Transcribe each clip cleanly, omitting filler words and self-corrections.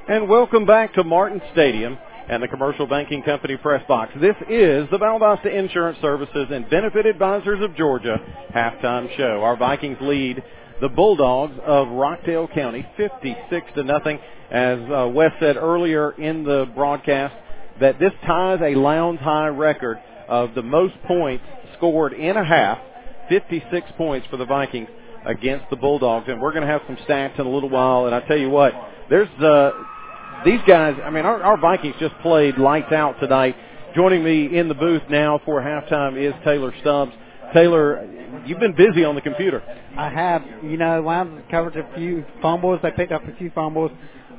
And welcome back to Martin Stadium and the Commercial Banking Company Press Box. This is the Valdosta Insurance Services and Benefit Advisors of Georgia halftime show. Our Vikings lead the Bulldogs of Rockdale County 56-0. As Wes said earlier in the broadcast, that this ties a Lowndes High record of the most points scored in a half, 56 points for the Vikings against the Bulldogs. And we're going to have some stats in a little while. And I tell you what, there's these guys, I mean, our Vikings just played lights out tonight. Joining me in the booth now for halftime is Taylor Stubbs. Taylor, you've been busy on the computer. I have. You know, Lowndes covered a few fumbles. They picked up a few fumbles.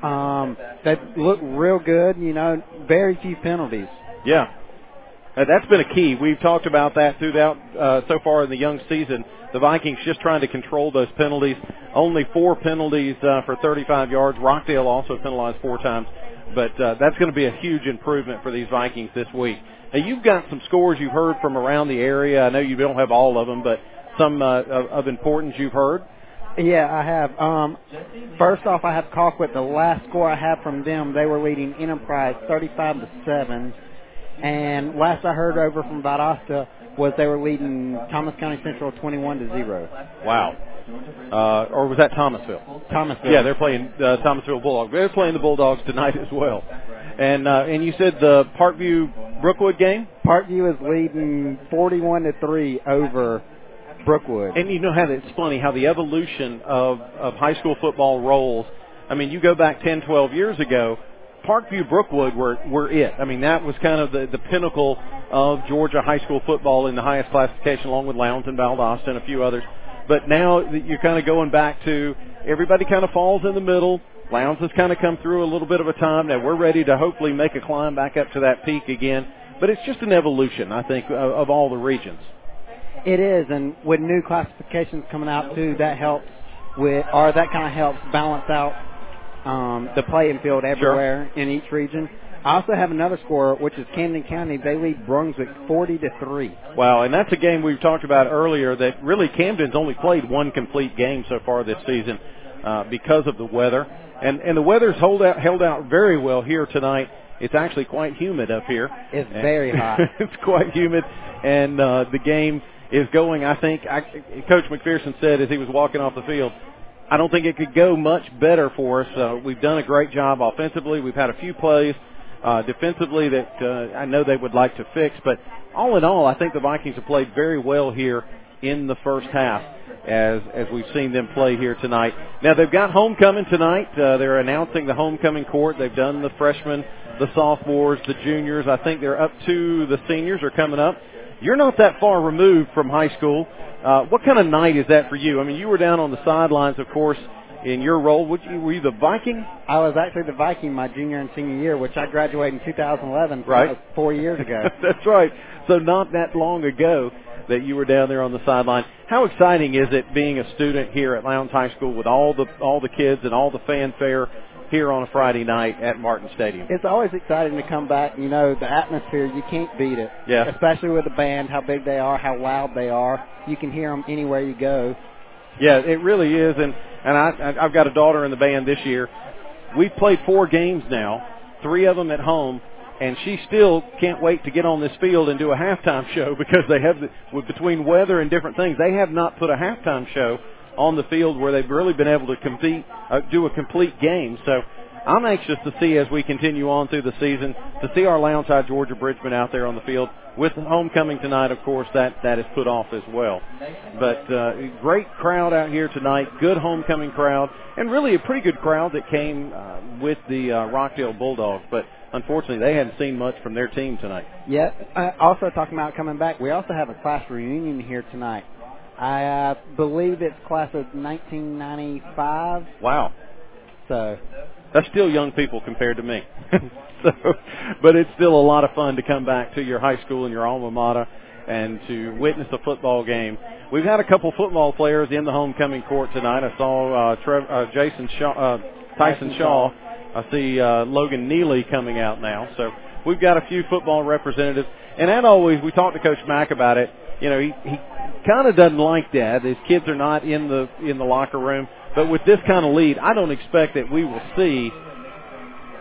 They look real good, you know, very few penalties. Yeah. That's been a key. We've talked about that throughout so far in the young season. The Vikings just trying to control those penalties. Only 4 penalties for 35 yards. Rockdale also penalized 4 times. But that's going to be a huge improvement for these Vikings this week. Now, you've got some scores you've heard from around the area. I know you don't have all of them, but some of importance you've heard. Yeah, I have. First off, I have Colquitt. The last score I have from them, they were leading Enterprise 35-7. And last I heard over from Valdosta was they were leading Thomas County Central 21-0. Wow. Or was that Thomasville? Thomasville. Yeah, they're playing Thomasville Bulldogs. They're playing the Bulldogs tonight as well. And you said the Parkview Brookwood game? Parkview is leading 41-3 over Brookwood. And you know how it's funny how the evolution of high school football rolls. I mean, you go back 10, 12 years ago, Parkview Brookwood were it. I mean, that was kind of the pinnacle of Georgia high school football in the highest classification, along with Lowndes and Valdosta and a few others. But now you're kind of going back to everybody kind of falls in the middle. Lowndes has kind of come through a little bit of a time. Now we're ready to hopefully make a climb back up to that peak again. But it's just an evolution, I think, of all the regions. It is, and with new classifications coming out too, that helps that kind of helps balance out the playing field everywhere in each region. I also have another score, which is Camden County. They lead Brunswick 40-3. Wow, and that's a game we've talked about earlier that really Camden's only played one complete game so far this season because of the weather. And the weather's held out very well here tonight. It's actually quite humid up here. It's very hot. It's quite humid, and the game is going, I think, Coach McPherson said as he was walking off the field, I don't think it could go much better for us. We've done a great job offensively. We've had a few plays defensively that I know they would like to fix. But all in all, I think the Vikings have played very well here in the first half as we've seen them play here tonight. Now, they've got homecoming tonight. They're announcing the homecoming court. They've done the freshmen, the sophomores, the juniors. I think they're up to the seniors are coming up. You're not that far removed from high school. What kind of night is that for you? I mean, you were down on the sidelines, of course, in your role. Were you the Viking? I was actually the Viking my junior and senior year, which I graduated in 2011, so right. That was 4 years ago. That's right. So not that long ago that you were down there on the sideline. How exciting is it being a student here at Lowndes High School with all the kids and all the fanfare here on a Friday night at Martin Stadium? It's always exciting to come back. You know, the atmosphere, you can't beat it. Yeah. Especially with the band, how big they are, how loud they are. You can hear them anywhere you go. Yeah, it really is. And I've got a daughter in the band this year. We've played 4 games now, 3 of them at home, and she still can't wait to get on this field and do a halftime show because they have, between weather and different things, they have not put a halftime show on the field where they've really been able to compete, do a complete game. So I'm anxious to see as we continue on through the season to see our Lowndes High Georgia Bridgman out there on the field. With homecoming tonight, of course, that is put off as well. But great crowd out here tonight, good homecoming crowd, and really a pretty good crowd that came with the Rockdale Bulldogs. But unfortunately, they hadn't seen much from their team tonight. Yeah. Also talking about coming back, we also have a class reunion here tonight. I believe it's class of 1995. Wow. So that's still young people compared to me. But it's still a lot of fun to come back to your high school and your alma mater and to witness a football game. We've had a couple football players in the homecoming court tonight. I saw Tyson Shaw. I see Logan Neely coming out now. So we've got a few football representatives. And that always, we talked to Coach Mack about it. You know, he kind of doesn't like that. His kids are not in the locker room. But with this kind of lead, I don't expect that we will see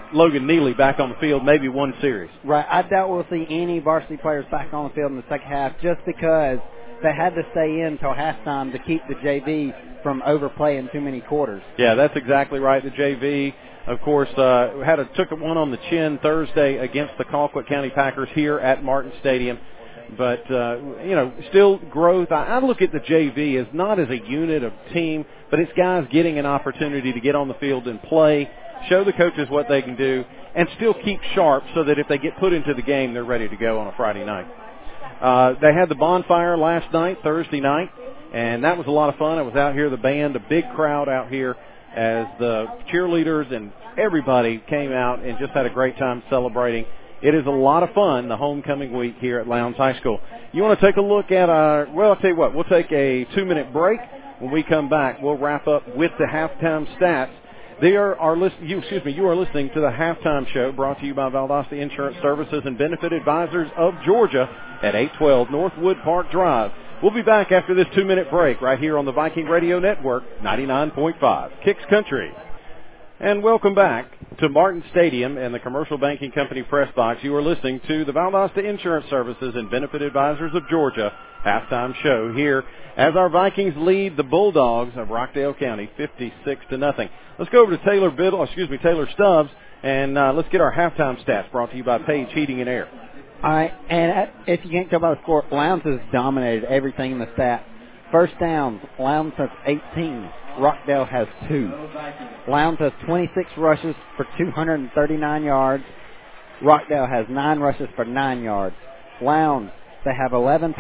Logan Neely back on the field, maybe one series. Right. I doubt we'll see any varsity players back on the field in the second half just because they had to stay in until halftime to keep the JV from overplaying too many quarters. Yeah, that's exactly right. The JV, of course, took one on the chin Thursday against the Colquitt County Packers here at Martin Stadium. But, still growth. I look at the JV as not as a unit of team, but it's guys getting an opportunity to get on the field and play, show the coaches what they can do, and still keep sharp so that if they get put into the game, they're ready to go on a Friday night. They had the bonfire last night, Thursday night, and that was a lot of fun. I was out here, the band, a big crowd out here as the cheerleaders and everybody came out and just had a great time celebrating. It is a lot of fun, the homecoming week here at Lowndes High School. You want to take a look at I'll tell you what, we'll take a 2-minute break. When we come back, we'll wrap up with the halftime stats. You are listening to the Halftime Show brought to you by Valdosta Insurance Services and Benefit Advisors of Georgia at 812 Northwood Park Drive. We'll be back after this 2-minute break right here on the Viking Radio Network, 99.5 Kicks Country. And welcome back to Martin Stadium and the Commercial Banking Company press box. You are listening to the Valdosta Insurance Services and Benefit Advisors of Georgia halftime show here as our Vikings lead the Bulldogs of Rockdale County 56-0. Let's go over to Taylor Stubbs, and let's get our halftime stats brought to you by Page Heating and Air. All right, and if you can't tell by the score, Lowndes has dominated everything in the stats. First downs, Lowndes has 18. Rockdale has 2. Lowndes has 26 rushes for 239 yards. Rockdale has 9 rushes for 9 yards. Lowndes, they have 11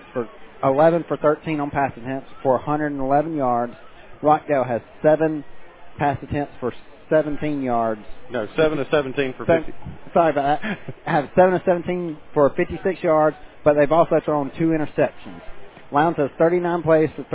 for 13 on pass attempts for 111 yards. Rockdale has 7 pass attempts for 17 yards. No, 7 of 17 for 50. Sorry about that. Have 7 of 17 for 56 yards, but they've also thrown 2 interceptions. Lowndes has 39 plays for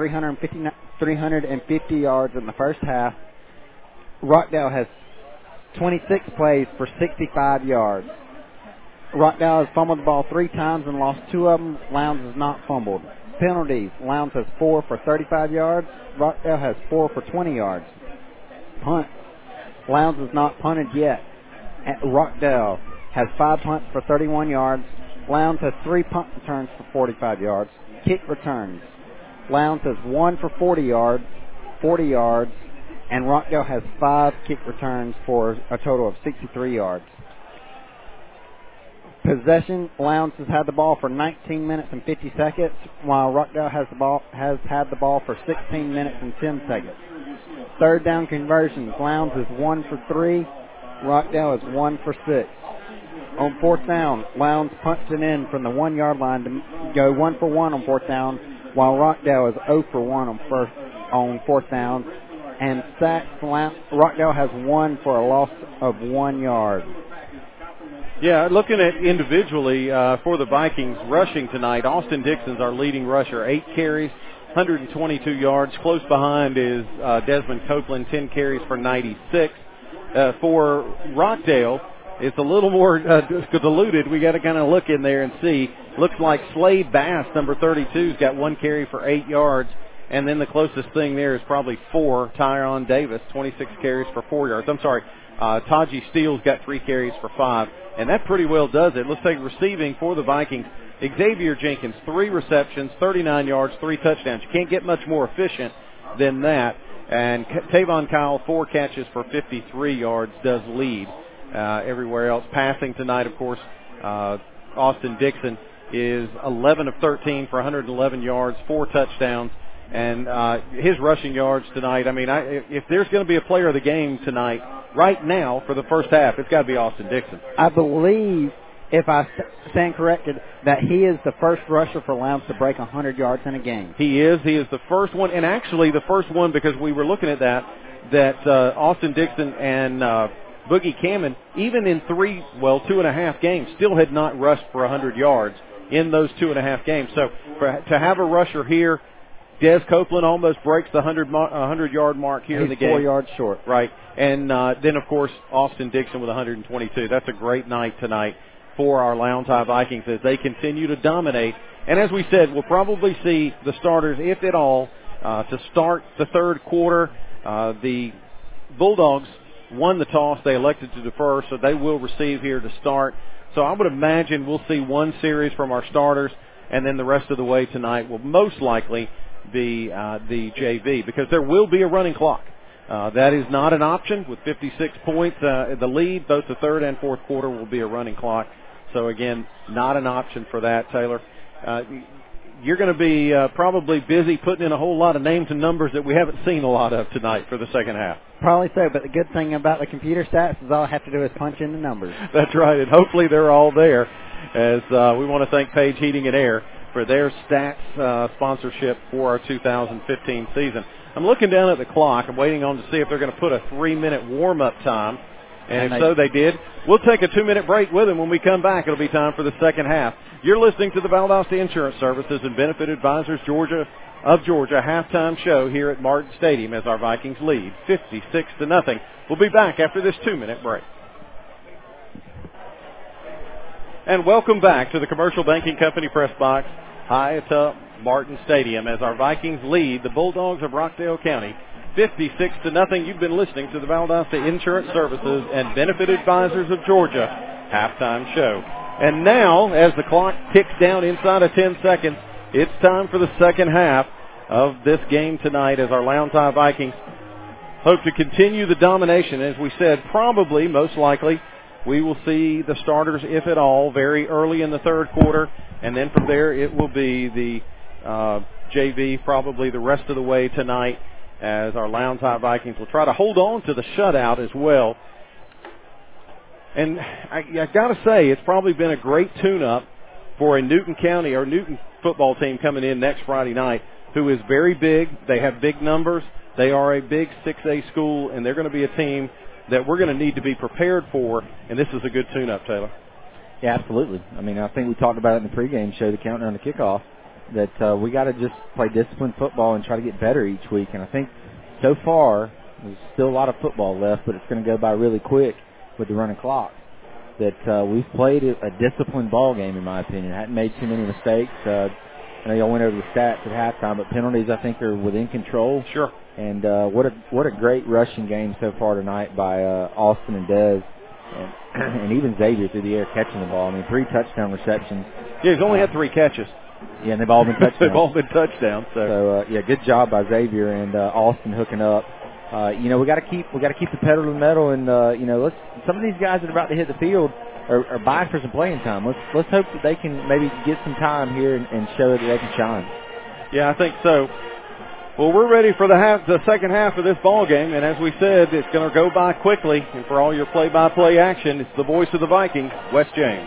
350 yards in the first half. Rockdale has 26 plays for 65 yards. Rockdale has fumbled the ball 3 times and lost 2 of them. Lowndes has not fumbled. Penalties, Lowndes has 4 for 35 yards. Rockdale has 4 for 20 yards. Punts, Lowndes has not punted yet. Rockdale has 5 punts for 31 yards. Lowndes has 3 punt returns for 45 yards. Kick returns, Lowndes has 1 for 40 yards, and Rockdale has 5 kick returns for a total of 63 yards. Possession, Lowndes has had the ball for 19 minutes and 50 seconds, while Rockdale has had the ball for 16 minutes and 10 seconds. Third down conversions, Lowndes is 1 for 3, Rockdale is 1 for 6. On fourth down, Lowndes punched it in from the 1-yard line to go 1 for 1 on fourth down, while Rockdale is 0 for 1 on fourth down. And sacks, Rockdale has 1 for a loss of 1 yard. Yeah, looking at individually for the Vikings rushing tonight, Austin Dixon's our leading rusher, 8 carries, 122 yards. Close behind is Desmond Copeland, 10 carries for 96. For Rockdale, it's a little more diluted. We got to kind of look in there and see. Looks like Slade Bass, number 32's got 1 carry for 8 yards. And then the closest thing there is probably 4, Tyron Davis, 26 carries for 4 yards. I'm sorry, Taji Steele's got 3 carries for 5. And that pretty well does it. Let's take receiving for the Vikings. Xavier Jenkins, 3 receptions, 39 yards, 3 touchdowns. You can't get much more efficient than that. And Tavon Kyle, 4 catches for 53 yards, does lead. Everywhere else. Passing tonight, of course, Austin Dixon is 11 of 13 for 111 yards, 4 touchdowns. And his rushing yards tonight, I mean, if there's going to be a player of the game tonight, right now, for the first half, it's got to be Austin Dixon. I believe, if I stand corrected, that he is the first rusher for Lowndes to break 100 yards in a game. He is. He is the first one, and actually the first one, because we were looking at that Austin Dixon and Boogie Cameron, even in 2.5 games, still had not rushed for 100 yards in those 2.5 games. So to have a rusher here, Des Copeland almost breaks the 100-yard mark here in the game. 4 yards short. Right. And then, of course, Austin Dixon with 122. That's a great night tonight for our Lowndes High Vikings as they continue to dominate. And as we said, we'll probably see the starters, if at all, to start the third quarter. The Bulldogs won the toss. They elected to defer, so they will receive here to start. So I would imagine we'll see one series from our starters, and then the rest of the way tonight will most likely be the JV, because there will be a running clock. That is not an option. With 56 points, the lead, both the third and fourth quarter will be a running clock. So, again, not an option for that, Taylor. You're going to be probably busy putting in a whole lot of names and numbers that we haven't seen a lot of tonight for the second half. Probably so, but the good thing about the computer stats is all I have to do is punch in the numbers. That's right, and hopefully they're all there, as we want to thank Page Heating and Air for their stats sponsorship for our 2015 season. I'm looking down at the clock. I'm waiting on to see if they're going to put a 3-minute warm-up time. And if so, they did. We'll take a 2-minute break with them. When we come back, it'll be time for the second half. You're listening to the Valdosta Insurance Services and Benefit Advisors of Georgia halftime show here at Martin Stadium as our Vikings lead 56-0. We'll be back after this 2-minute break. And welcome back to the Commercial Banking Company press box high atop Martin Stadium as our Vikings lead the Bulldogs of Rockdale County 56-0. You've been listening to the Valdosta Insurance Services and Benefit Advisors of Georgia halftime show. And now, as the clock ticks down inside of 10 seconds, it's time for the second half of this game tonight as our Lowndes High Vikings hope to continue the domination. As we said, probably, most likely, we will see the starters, if at all, very early in the third quarter. And then from there, it will be the JV probably the rest of the way tonight, as our Lowndes High Vikings will try to hold on to the shutout as well. And I got to say, it's probably been a great tune-up for a Newton County or Newton football team coming in next Friday night, who is very big. They have big numbers. They are a big 6A school, and they're going to be a team that we're going to need to be prepared for, and this is a good tune-up, Taylor. Yeah, absolutely. I mean, I think we talked about it in the pregame show, the countdown to kickoff, that we got to just play disciplined football and try to get better each week. And I think so far there's still a lot of football left, but it's going to go by really quick with the running clock. That we've played a disciplined ball game, in my opinion. Hadn't made too many mistakes. I know y'all went over the stats at halftime, but penalties I think are within control. Sure. And what a great rushing game so far tonight by Austin and Dez. And even Xavier through the air catching the ball. I mean, 3 touchdown receptions. Yeah, he's only had 3 catches. Yeah, and they've all been touchdowns. They've all been touchdowns. So yeah, good job by Xavier and Austin hooking up. We got to keep the pedal to the metal, and some of these guys that are about to hit the field are vying for some playing time. Let's hope that they can maybe get some time here and show that they can shine. Yeah, I think so. Well, we're ready for the second half of this ball game, and as we said, it's going to go by quickly. And for all your play-by-play action, it's the voice of the Vikings, Wes James.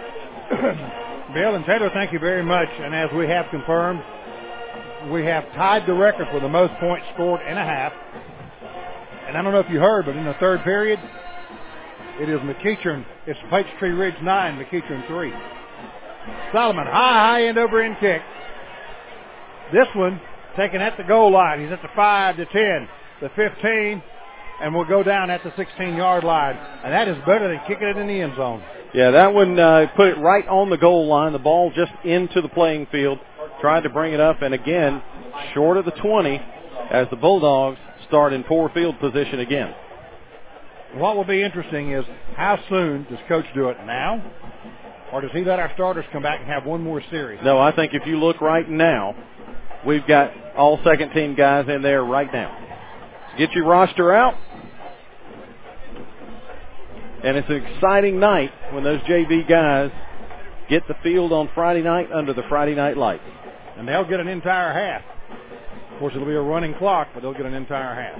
Bill and Taylor, thank you very much. And as we have confirmed, we have tied the record for the most points scored in a half. And I don't know if you heard, but in the third period, it is McEachern. It's Peachtree Ridge 9, McEachern 3. Solomon, high end over end kick. This one taken at the goal line. He's at the 5, the 10, the 15, and will go down at the 16-yard line. And that is better than kicking it in the end zone. Yeah, that one put it right on the goal line. The ball just into the playing field. Tried to bring it up, and again, short of the 20 as the Bulldogs start in poor field position again. What will be interesting is how soon does Coach do it now, or does he let our starters come back and have one more series? No, I think if you look right now, we've got all second-team guys in there right now. Get your roster out. And it's an exciting night when those JV guys get the field on Friday night under the Friday night lights. And they'll get an entire half. Of course, it'll be a running clock, but they'll get an entire half.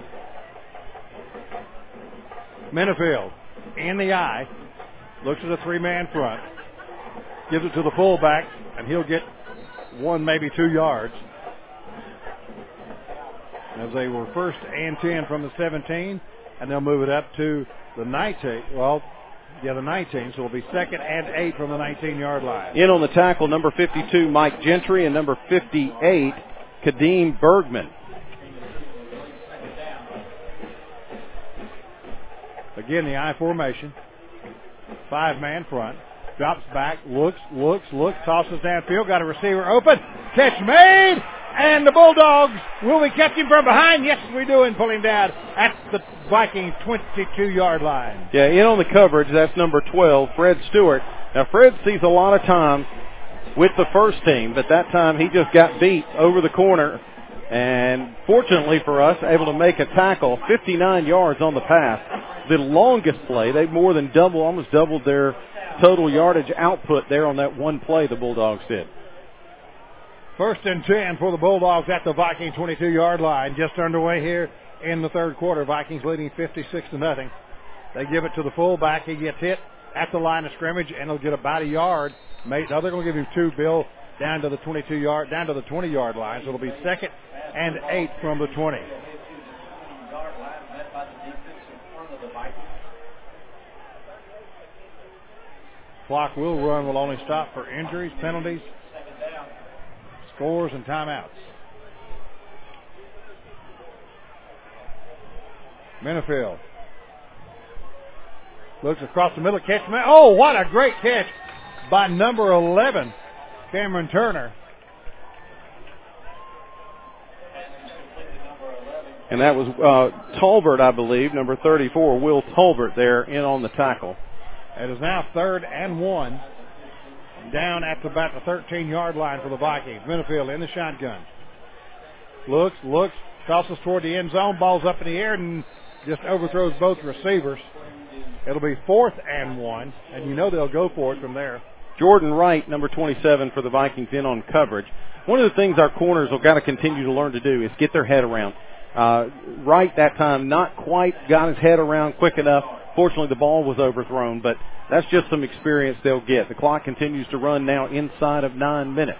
Minifield in the eye, looks at the 3-man front, gives it to the fullback, and he'll get 1, maybe 2 yards. As they were 1st and 10 from the 17, and they'll move it up to the 19. The 19, so it'll be 2nd and 8 from the 19-yard line. In on the tackle, number 52, Mike Gentry, and number 58, Kadeem Bergman. Again, the I formation. 5-man front. Drops back, looks, tosses downfield, got a receiver open. Catch made! And the Bulldogs, will we catch him from behind? Yes, we do, and pull him down at the Vikings 22-yard line. Yeah, in on the coverage, that's number 12, Fred Stewart. Now, Fred sees a lot of time with the first team, but that time he just got beat over the corner. And fortunately for us, able to make a tackle, 59 yards on the pass. The longest play, they more than almost doubled their total yardage output there on that one play the Bulldogs did. 1st and 10 for the Bulldogs at the Viking 22-yard line. Just underway here in the third quarter. Vikings leading 56-0. They give it to the fullback. He gets hit at the line of scrimmage, and he'll get about a yard. Now they're going to give him 2, Bill, down to the 20-yard line. So it'll be 2nd and 8 from the 20. Clock will run. Will only stop for injuries, penalties, scores, and timeouts. Minifield looks across the middle, catch. Oh, what a great catch by number 11, Cameron Turner. And that was Tolbert, I believe, number 34, Will Tolbert there in on the tackle. It is now 3rd and 1, down at about the 13-yard line for the Vikings. Minifield in the shotgun. Looks, crosses toward the end zone, ball's up in the air, and just overthrows both receivers. It'll be 4th and 1, and you know they'll go for it from there. Jordan Wright, number 27 for the Vikings, in on coverage. One of the things our corners will got to continue to learn to do is get their head around. Wright that time not quite got his head around quick enough. Fortunately, the ball was overthrown, but that's just some experience they'll get. The clock continues to run now inside of 9 minutes.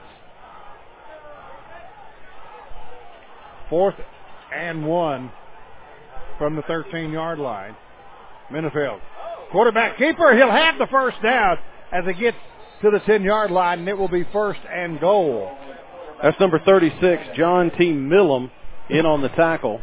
4th and 1 from the 13-yard line. Minifield, quarterback keeper, he'll have the first down as it gets to the 10-yard line, and it will be 1st and goal. That's number 36, John T. Millam, in on the tackle.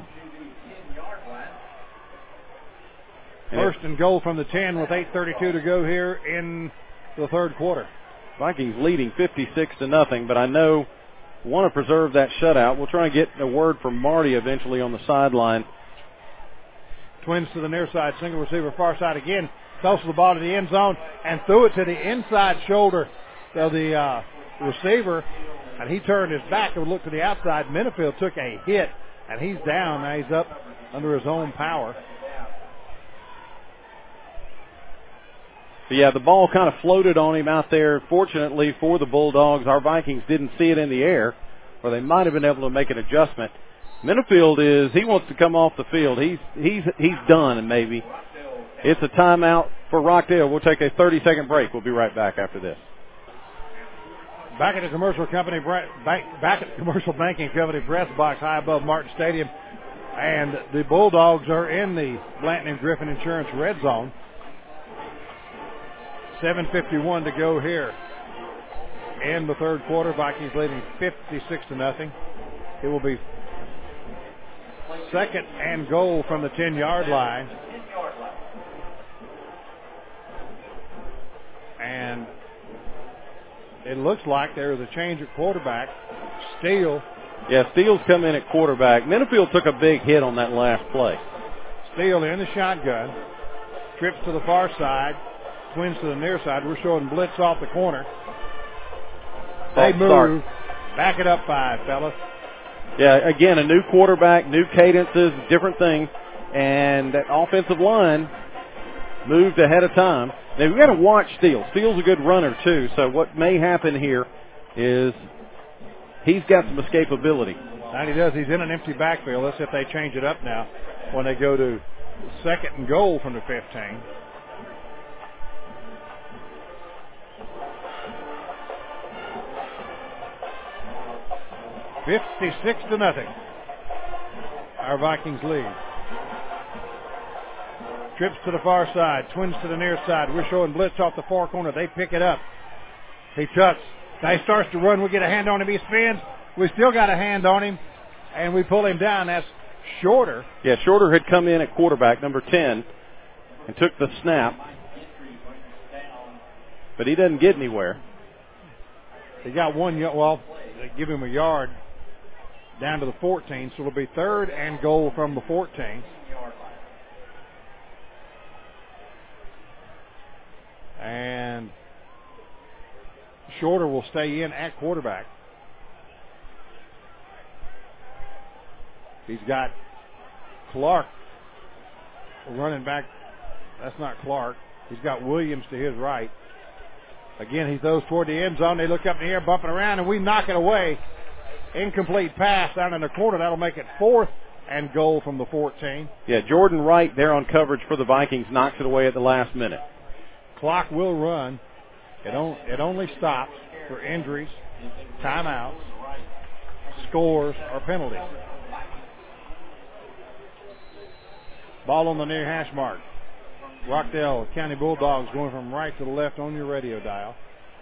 1st and goal from the 10 with 8:32 to go here in the third quarter. Vikings leading 56-0, but I know want to preserve that shutout. We'll try and get a word from Marty eventually on the sideline. Twins to the near side, single receiver far side again. Tosses the ball to the end zone and threw it to the inside shoulder of the receiver, and he turned his back and looked to the outside. Minifield took a hit, and he's down. Now he's up under his own power. But yeah, the ball kind of floated on him out there. Fortunately for the Bulldogs, our Vikings didn't see it in the air, or they might have been able to make an adjustment. Minifield he wants to come off the field. He's done, and maybe it's a timeout for Rockdale. We'll take a 30-second break. We'll be right back after this. Back at the Commercial Banking Company press box high above Martin Stadium, and the Bulldogs are in the Blanton and Griffin Insurance red zone. 7:51 to go here in the third quarter. Vikings leading 56-0. It will be 2nd and goal from the 10-yard line. And it looks like there is a change at quarterback. Steele. Yeah, Steele's come in at quarterback. Minifield took a big hit on that last play. Steele in the shotgun. Trips to the far side. Twins to the near side. We're showing blitz off the corner. They move. Back it up 5, fellas. Yeah, again, a new quarterback, new cadences, different things. And that offensive line moved ahead of time. Now, we've got to watch Steele. Steele's a good runner, too. So what may happen here is he's got some escapability. And he does. He's in an empty backfield. Let's see if they change it up now when they go to 2nd and goal from the 15. 56-0. Our Vikings lead. Trips to the far side. Twins to the near side. We're showing blitz off the far corner. They pick it up. He tucks. Now he starts to run. We get a hand on him. He spins. We still got a hand on him, and we pull him down. That's Shorter. Yeah, Shorter had come in at quarterback, number 10, and took the snap. But he doesn't get anywhere. They got 1 yard. Well, they give him a yard down to the 14, so it'll be 3rd and goal from the 14. Shorter will stay in at quarterback. He's got Clark running back. That's not Clark. He's got Williams to his right. Again, he throws toward the end zone. They look up in the air, bumping around, and we knock it away. Incomplete pass down in the corner. That'll make it 4th and goal from the 14. Yeah, Jordan Wright there on coverage for the Vikings knocks it away at the last minute. Clock will run. It only stops for injuries, timeouts, scores, or penalties. Ball on the near hash mark. Rockdale County Bulldogs going from right to the left on your radio dial.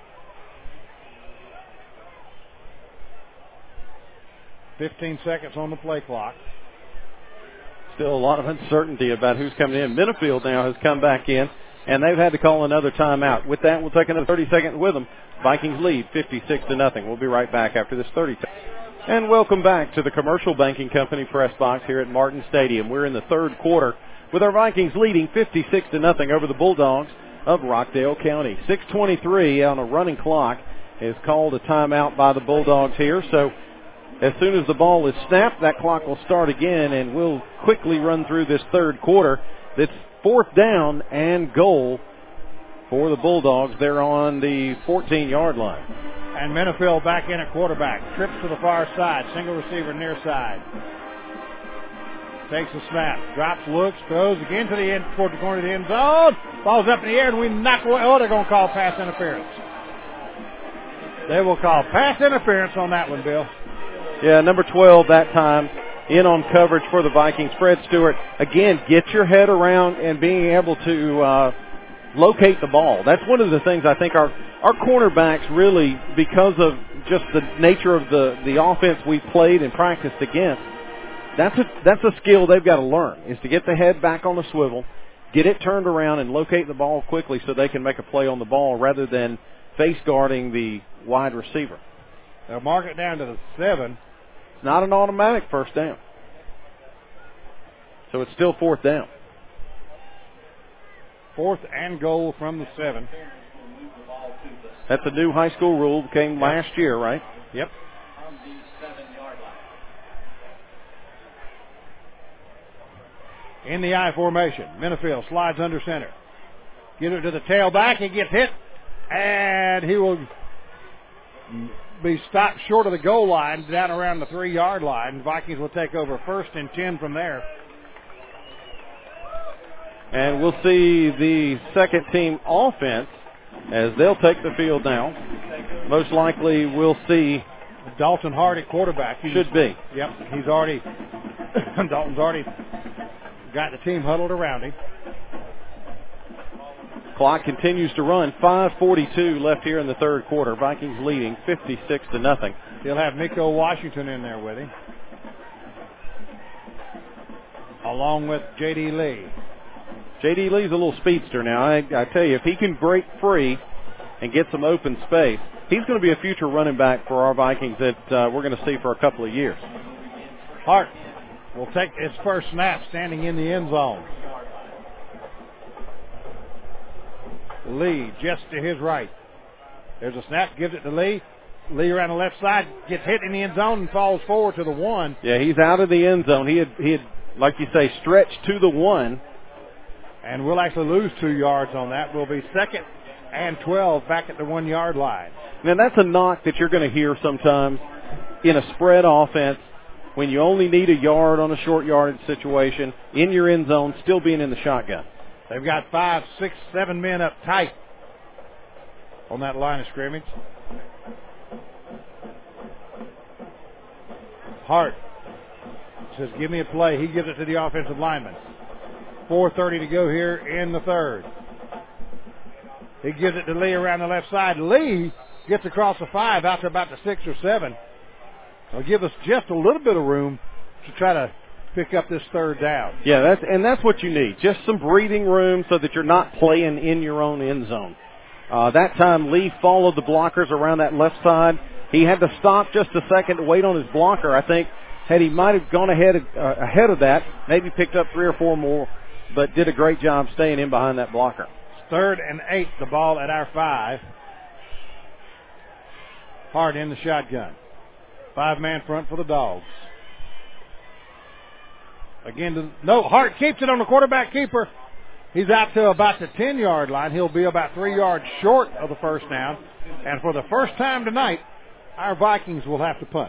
"15 seconds on the play clock. Still a lot of uncertainty about who's coming in. Minifield now has come back in, and they've had to call another timeout. With that, we'll take another 30 seconds with them. Vikings lead 56-0. We'll be right back after this 30 seconds. And welcome back to the Commercial Banking Company press box here at Martin Stadium. We're in the third quarter with our Vikings leading 56-0 over the Bulldogs of Rockdale County. 6:23 on a running clock is called a timeout by the Bulldogs here. So as soon as the ball is snapped, that clock will start again, and we'll quickly run through this third quarter. That's 4th down and goal for the Bulldogs. They're on the 14-yard line. And Minifield back in at quarterback. Trips to the far side. Single receiver near side. Takes a snap. Drops, looks, throws again to the end, toward the corner of the end zone. Ball's up in the air, and we knock away. Oh, they're going to call pass interference. They will call pass interference on that one, Bill. Yeah, number 12 that time in on coverage for the Vikings. Fred Stewart, again, get your head around and being able to locate the ball. That's one of the things I think our cornerbacks really, because of just the nature of the offense we've played and practiced against, that's a skill they've got to learn, is to get the head back on the swivel, get it turned around, and locate the ball quickly so they can make a play on the ball rather than face guarding the wide receiver. They'll mark it down to the 7. It's not an automatic first down. So it's still 4th down. 4th and goal from the 7. That's a new high school rule, came last year, right? Yep. In the I formation, Minifield slides under center. Gives it to the tailback. He gets hit, and he will be stopped short of the goal line, down around the 3-yard line. Vikings will take over 1st and 10 from there. And we'll see the second team offense as they'll take the field now. Most likely we'll see Dalton Hardy, quarterback. Should be. Yep, he's already, Dalton's already got the team huddled around him. Clock continues to run. 5:42 left here in the third quarter. Vikings leading 56-0. He'll have Miko Washington in there with him, along with J.D. Lee. J.D. Lee's a little speedster now. I tell you, if he can break free and get some open space, he's going to be a future running back for our Vikings that we're going to see for a couple of years. Hart will take his first snap standing in the end zone. Lee just to his right. There's a snap, gives it to Lee. Lee around the left side, gets hit in the end zone and falls forward to the 1. Yeah, he's out of the end zone. He had, like you say, stretched to the 1. And we'll actually lose 2 yards on that. We'll be 2nd and 12 back at the 1-yard line. Now, that's a knock that you're going to hear sometimes in a spread offense when you only need a yard on a short yardage situation, in your end zone, still being in the shotgun. They've got 5, 6, 7 men up tight on that line of scrimmage. Hart says, give me a play. He gives it to the offensive lineman. 4:30 to go here in the third. He gives it to Lee around the left side. Lee gets across the 5 out to about the 6 or 7. It'll give us just a little bit of room to try to pick up this third down. Yeah, that's what you need. Just some breathing room so that you're not playing in your own end zone. That time Lee followed the blockers around that left side. He had to stop just a second to wait on his blocker. I think had he might have gone ahead of that, maybe picked up 3 or 4 more, but did a great job staying in behind that blocker. 3rd and 8, the ball at our 5. Hart in the shotgun. 5-man front for the Dogs. Again, Hart keeps it on the quarterback keeper. He's out to about the 10-yard line. He'll be about 3 yards short of the first down. And for the first time tonight, our Vikings will have to punt.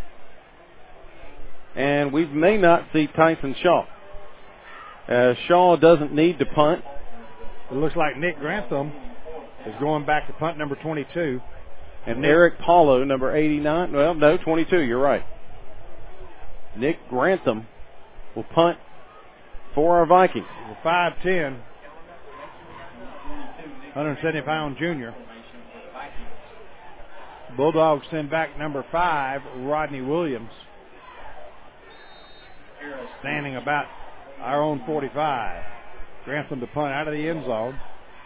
And we may not see Tyson Shaw. Shaw doesn't need to punt. It looks like Nick Grantham is going back to punt number 22. And Eric Paulo, number 89. Well, no, 22. You're right. Nick Grantham will punt for our Vikings. 5'10", 170-pound junior. Bulldogs send back number 5, Rodney Williams, standing about our own 45. Grantham to punt out of the end zone.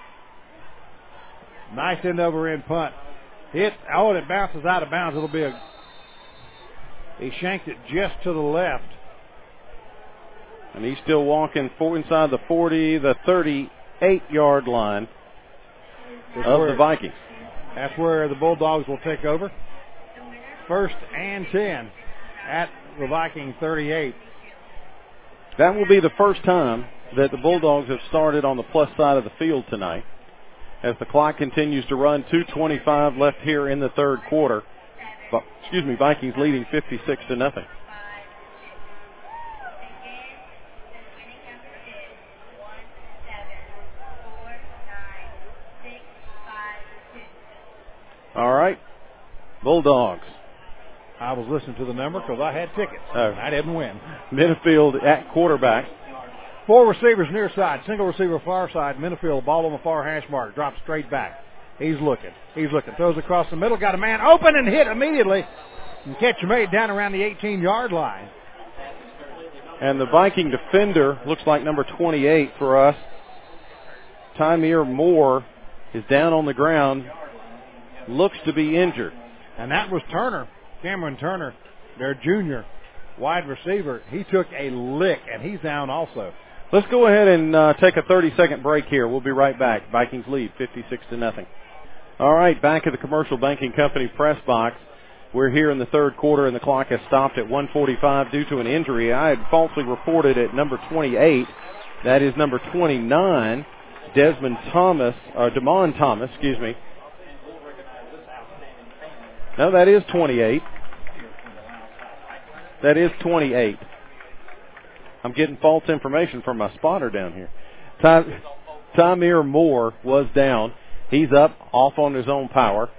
Nice end-over-end punt. It bounces out of bounds. It'll be he shanked it just to the left. And he's still walking inside the 40, the 38-yard line of the Vikings. That's where the Bulldogs will take over. 1st and 10 at the Viking 38. That will be the first time that the Bulldogs have started on the plus side of the field tonight. As the clock continues to run, 2:25 left here in the third quarter. Vikings leading 56-0. All right, Bulldogs. I was listening to the number because I had tickets. I didn't win. Minifield at quarterback. 4 receivers near side, single receiver far side. Minifield, ball on the far hash mark, drops straight back. He's looking, throws across the middle, got a man open and hit immediately. And catch made down around the 18-yard line. And the Viking defender looks like number 28 for us. Tymere Moore is down on the ground, looks to be injured. And that was Turner, Cameron Turner, their junior wide receiver. He took a lick, and he's down also. Let's go ahead and take a 30-second break here. We'll be right back. Vikings lead 56-0. All right, back at the Commercial Banking Company press box. We're here in the third quarter, and the clock has stopped at 1:45 due to an injury. I had falsely reported at number 28. That is number 29, Damon Thomas. No, that is 28. That is 28. I'm getting false information from my spotter down here. Tymere Moore was down. He's up, off on his own power.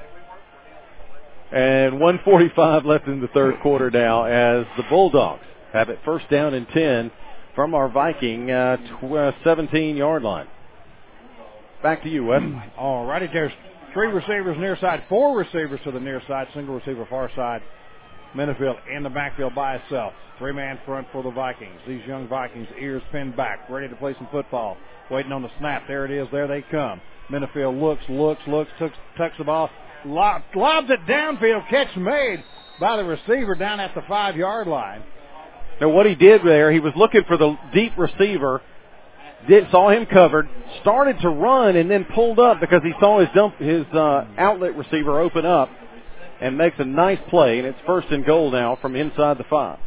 And 1:45 left in the third quarter now as the Bulldogs have it first down and 10 from our Viking 17-yard line. Back to you, Wes. All righty, there's 3 receivers near side, 4 receivers to the near side, single receiver far side. Minifield in the backfield by itself. 3-man front for the Vikings. These young Vikings, ears pinned back, ready to play some football. Waiting on the snap. There it is. There they come. Minifield looks, tucks the ball, lobs it downfield. Catch made by the receiver down at the 5-yard line. Now what he did there, he was looking for the deep receiver, saw him covered, started to run, and then pulled up because he saw his outlet receiver open up, and makes a nice play, and it's 1st and goal now from inside the 5.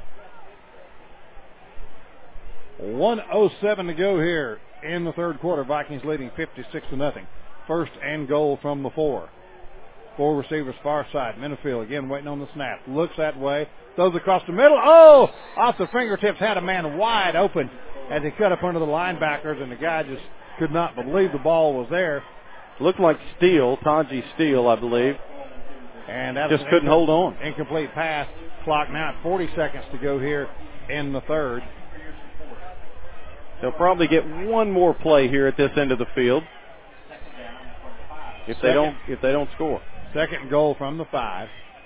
1:07 to go here in the third quarter. Vikings leading 56-0. 1st and goal from the 4. 4 receivers far side. Minifield again waiting on the snap. Looks that way. Throws across the middle. Oh! Off the fingertips. Had a man wide open as he cut up under the linebackers, and the guy just could not believe the ball was there. Looked like Taji Steele, I believe. And that just couldn't hold on. Incomplete pass. Clock now at 40 seconds to go here in the third. They'll probably get one more play here at this end of the field if they don't score. 2nd and goal from the 5.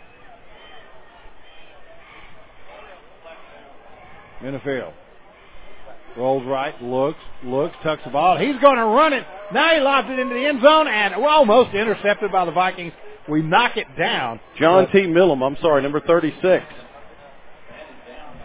Minifield rolls right, looks, tucks the ball. He's going to run it. Now he lobs it into the end zone, and almost intercepted by the Vikings. We knock it down. John T. Millam, number 36.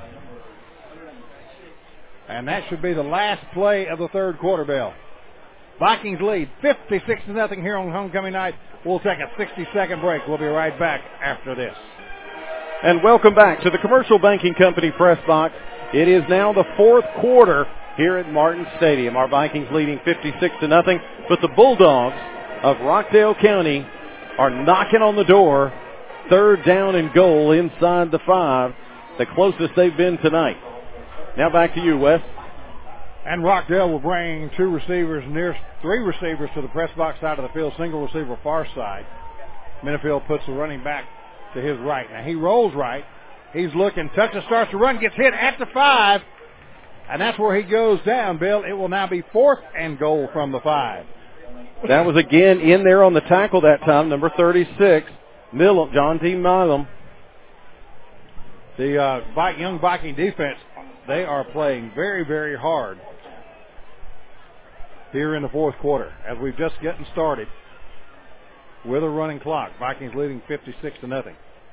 And that should be the last play of the third quarter, Bill. Vikings lead 56-0 here on homecoming night. We'll take a 60-second break. We'll be right back after this. And welcome back to the Commercial Banking Company press box. It is now the fourth quarter here at Martin Stadium. Our Vikings leading 56-0, but the Bulldogs of Rockdale County are knocking on the door. Third down and goal inside the 5, the closest they've been tonight. Now back to you, Wes. And Rockdale will bring three receivers to the press box side of the field, single receiver far side. Minifield puts the running back to his right. Now he rolls right. He's looking, touches, starts to run, gets hit at the 5, and that's where he goes down, Bill. It will now be 4th and goal from the 5. That was again in there on the tackle that time, number 36, John T. Milam. The young Viking defense, they are playing very, very hard here in the fourth quarter as we've just getting started with a running clock. Vikings leading 56-0.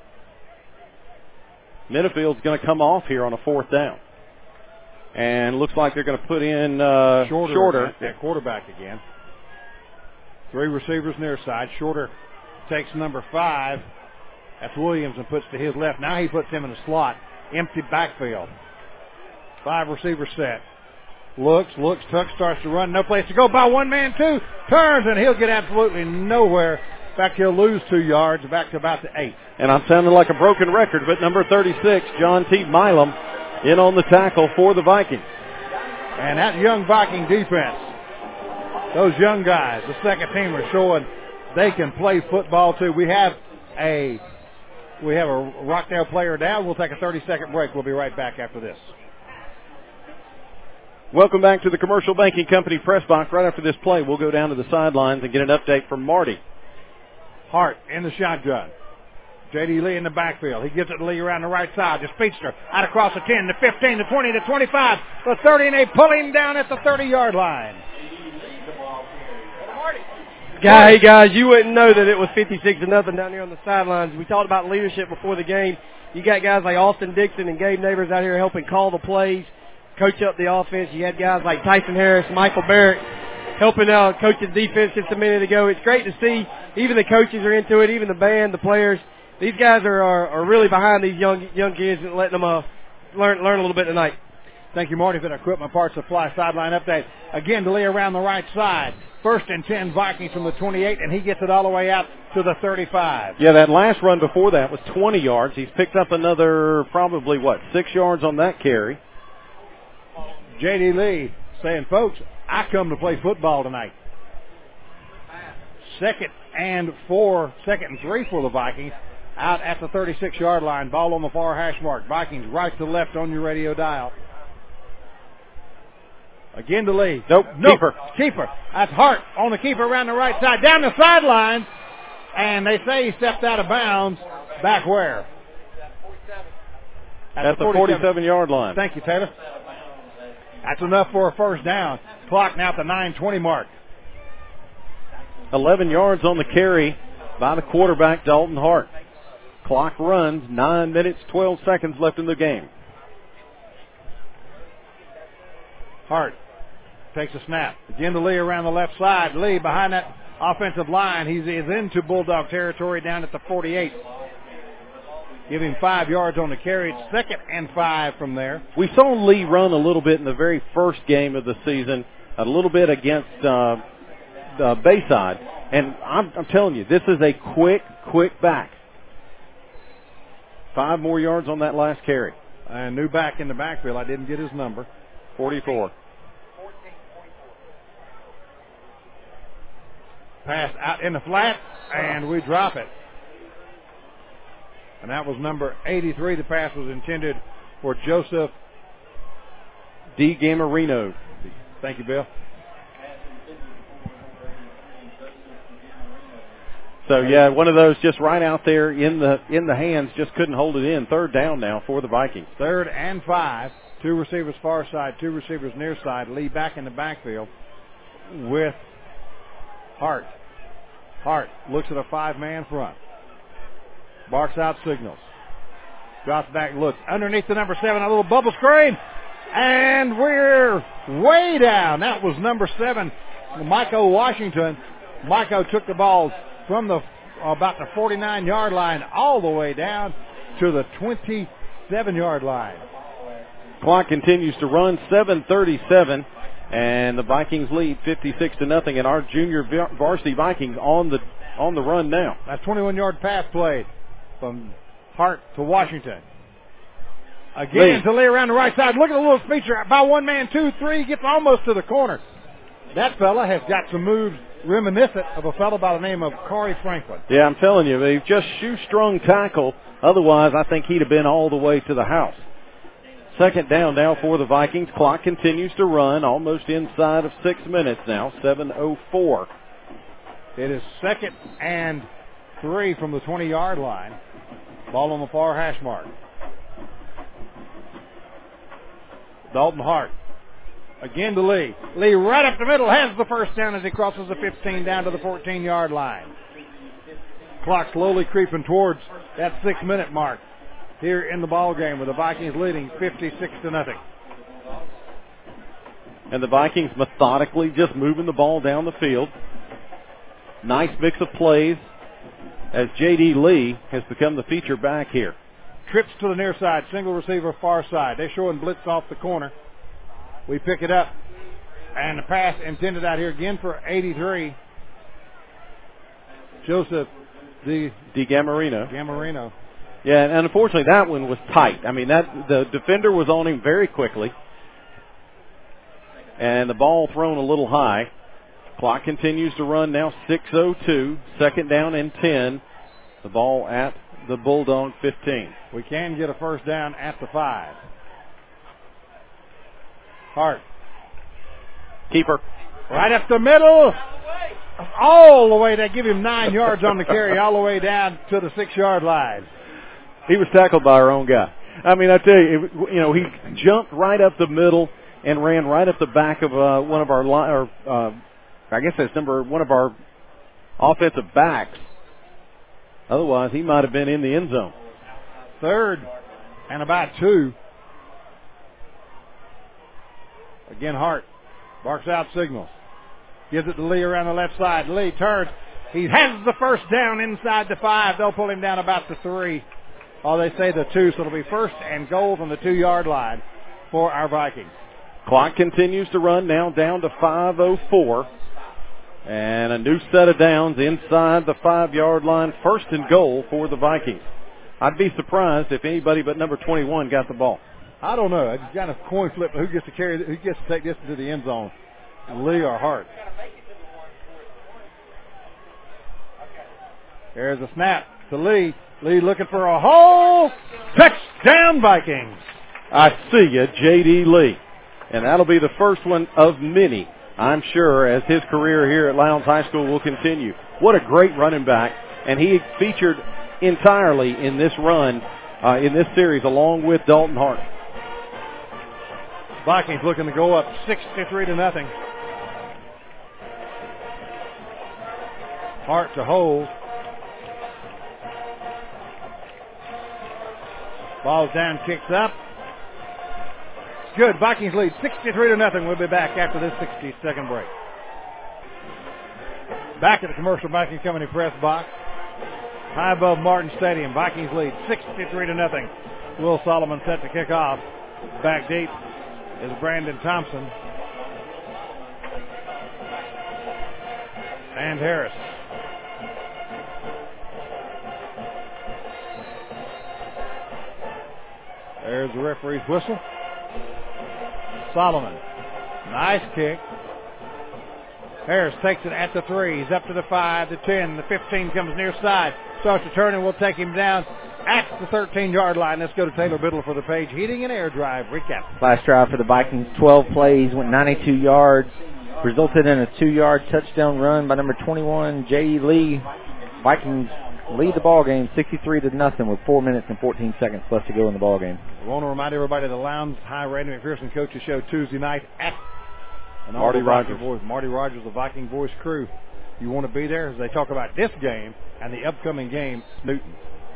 Minifield's going to come off here on a 4th down. And looks like they're going to put in Shorter at quarterback again. 3 receivers near side. Shorter takes number 5. That's Williams and puts to his left. Now he puts him in the slot. Empty backfield. 5 receivers set. Looks, tucks, starts to run. No place to go. By one man, 2. Turns, and he'll get absolutely nowhere. In fact, he'll lose 2 yards back to about the 8. And I'm sounding like a broken record, but number 36, John T. Milam, in on the tackle for the Vikings. And that young Viking defense, those young guys, the second teamers, showing they can play football too. We have a Rockdale player down. We'll take a 30-second break. We'll be right back after this. Welcome back to the Commercial Banking Company press box. Right after this play, we'll go down to the sidelines and get an update from Marty. Hart in the shotgun. J.D. Lee in the backfield. He gives it to Lee around the right side. The speedster out across the 10, the 15, the 20, the 25, the 30, and they pull him down at the 30-yard line. Hey guys, you wouldn't know that it was 56-0 down here on the sidelines. We talked about leadership before the game. You got guys like Austin Dixon and Gabe Neighbors out here helping call the plays, coach up the offense. You had guys like Tyson Harris, Michael Barrett helping out coach the defense just a minute ago. It's great to see. Even the coaches are into it, even the band, the players. These guys are really behind these young kids and letting them learn a little bit tonight. Thank you, Marty, for the Equipment Parts Supply sideline update. Again, DeLee around the right side. 1st and 10 Vikings from the 28, and he gets it all the way out to the 35. Yeah, that last run before that was 20 yards. He's picked up another probably, 6 yards on that carry. J.D. Lee saying, folks, I come to play football tonight. 2nd and 3 for the Vikings. Out at the 36-yard line. Ball on the far hash mark. Vikings right to left on your radio dial. Again to Lee. Nope. Keeper. That's Hart on the keeper around the right side. Down the sideline. And they say he stepped out of bounds. Back where? At the 47-yard line. Thank you, Taylor. That's enough for a 1st down. Clock now at the 9:20 mark. 11 yards on the carry by the quarterback, Dalton Hart. Clock runs, 9 minutes, 12 seconds left in the game. Hart takes a snap. Again to Lee around the left side. Lee behind that offensive line. He's into Bulldog territory down at the 48. Give him 5 yards on the carry. It's 2nd and 5 from there. We saw Lee run a little bit in the very first game of the season, a little bit against Bayside. And I'm telling you, this is a quick back. 5 more yards on that last carry. And new back in the backfield. I didn't get his number. 44. Pass out in the flat, and we drop it. And that was number 83. The pass was intended for Joseph D. Gamarino. Thank you, Bill. So, yeah, one of those just right out there in the hands, just couldn't hold it in. 3rd down now for the Vikings. 3rd and 5. 2 receivers far side, 2 receivers near side. Lee back in the backfield with Hart. Hart looks at a 5-man front. Barks out signals. Drops back, looks underneath the number 7, a little bubble screen. And we're way down. That was number 7, Micah Washington. Micah took the ball from the about the 49-yard line all the way down to the 27-yard line. Clock continues to run, 7:37, and the Vikings lead 56-0. And our junior varsity Vikings on the run now. That's 21-yard pass play from Hart to Washington. Again to Lee around the right side. Look at the little feature by one man, 2-3, gets almost to the corner. That fella has got some moves reminiscent of a fellow by the name of Corey Franklin. Yeah, I'm telling you, they've just shoestrung tackle. Otherwise, I think he'd have been all the way to the house. Second down now for the Vikings. Clock continues to run, almost inside of 6 minutes now, 7:04. It is 2nd and 3 from the 20-yard line. Ball on the far hash mark. Dalton Hart. Again to Lee. Lee right up the middle, has the first down as he crosses the 15 down to the 14-yard line. Clock slowly creeping towards that 6-minute mark here in the ball game with the Vikings leading 56-0. And the Vikings methodically just moving the ball down the field. Nice mix of plays as J.D. Lee has become the feature back here. Trips to the near side, single receiver far side. They're showing blitz off the corner. We pick it up, and the pass intended out here again for 83. Joseph Gamarino. Yeah, and unfortunately that one was tight. I mean, the defender was on him very quickly, and the ball thrown a little high. Clock continues to run now, 6:02, 2nd down and 10. The ball at the Bulldog 15. We can get a first down at the 5. Hart. Keeper. Right up the middle. All the way. They give him 9 yards on the carry, all the way down to the 6-yard line. He was tackled by our own guy. I mean, I tell you, he jumped right up the middle and ran right up the back of one of our I guess that's one of our offensive backs. Otherwise, he might have been in the end zone. 3rd and about 2. Again, Hart barks out signals. Gives it to Lee around the left side. Lee turns. He has the first down inside the 5. They'll pull him down about the 3. Oh, they say the 2, so it'll be 1st and goal from the 2-yard line for our Vikings. Clock continues to run now down to 5:04. And a new set of downs inside the 5-yard line. 1st and goal for the Vikings. I'd be surprised if anybody but number 21 got the ball. I don't know. It's kind of coin flip. Who gets to take this into the end zone? Lee or Hart? There's a snap to Lee. Lee looking for a hole. Touchdown Vikings. I see you, J.D. Lee. And that'll be the first one of many, I'm sure, as his career here at Lowndes High School will continue. What a great running back. And he featured entirely in this run, in this series, along with Dalton Hart. Vikings looking to go up 63-0. Hart to hold. Ball's down, kicks up. Good. Vikings lead 63-0. We'll be back after this 60-second break. Back at the Commercial Banking Company press box. High above Martin Stadium. Vikings lead 63-0. Will Solomon set to kick off. Back deep is Brandon Thompson. And Harris. There's the referee's whistle. Solomon. Nice kick. Harris takes it at the 3. He's up to the 5, the 10, the 15 comes near side. Starts to turn and we'll take him down at the 13-yard line. Let's go to Taylor Biddle for the Page Heating and Air Drive recap. Last drive for the Vikings, 12 plays, went 92 yards, resulted in a 2-yard touchdown run by number 21, J.E. Lee. Vikings lead the ball game 63-0 with 4 minutes and 14 seconds left to go in the ball game. I want to remind everybody the Lowndes High Randy McPherson Coaches Show Tuesday night at Marty Rogers. Marty Rogers, the Viking Voice crew. You want to be there as they talk about this game and the upcoming game, Newton.